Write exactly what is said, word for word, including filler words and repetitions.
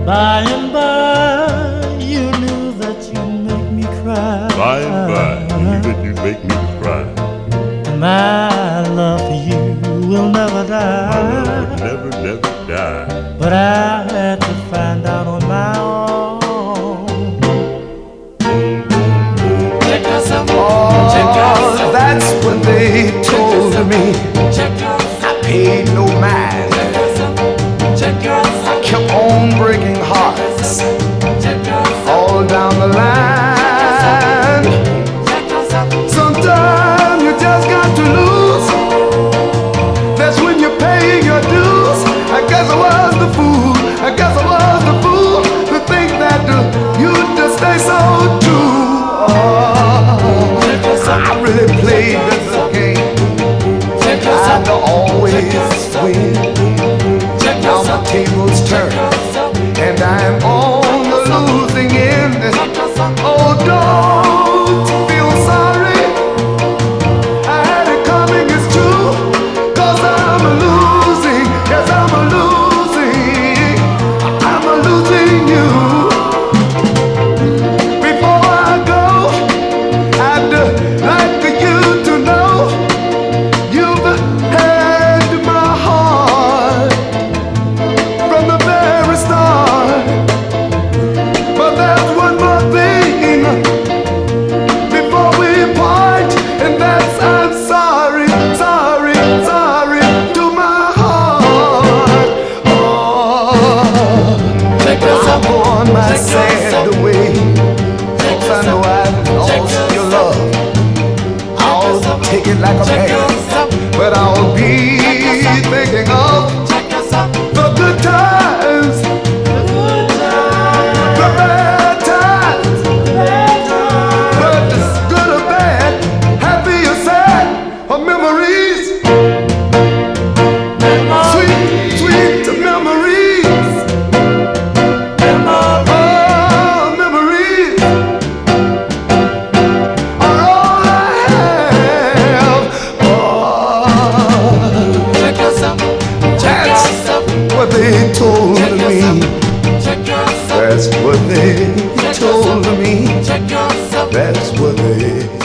By and by, you knew that you'd make me cry. By and by, you knew that you'd make me cry. And my love for you will never die. My love will never, never die. But I had to find out on my own. Check yourself. Oh, Check yourself. that's what they told me. Check yourself. I paid no mind. Check yourself. Check yourself. I kept on breaking hearts Check yourself. all down the line. Check yourself. Sometimes you just got to lose. That's when you're paying your dues. I guess I was the fool. I guess I was the fool to think that uh, you'd just stay so true. Oh, I really played this game. Check I yourself. to always win. Now the tables turn, and I'm on the losing end. Oh, don't feel sorry. I had it coming, it's true. Cause I'm losing, yes, I'm losing. I'm losing you. Before I go, I'd like you to know you've had my heart from the very start. But there's one more thing before we part, and that's I'm sorry, sorry, sorry to my heart. Oh, Check yourself. I'm on my Check sad yourself. way. Check I know I've lost your love. I'll take it like a Check man, yourself. but I'll be thinking of Check yourself. the good times, the bad times, but it's good or bad, happy or sad, or memories, sweet, sweet memories, oh, memories are all I have. Oh, Check yourself. Check that's yourself. what they told Check me. yourself. Check yourself. That's what they told me. Check yourself. That's what they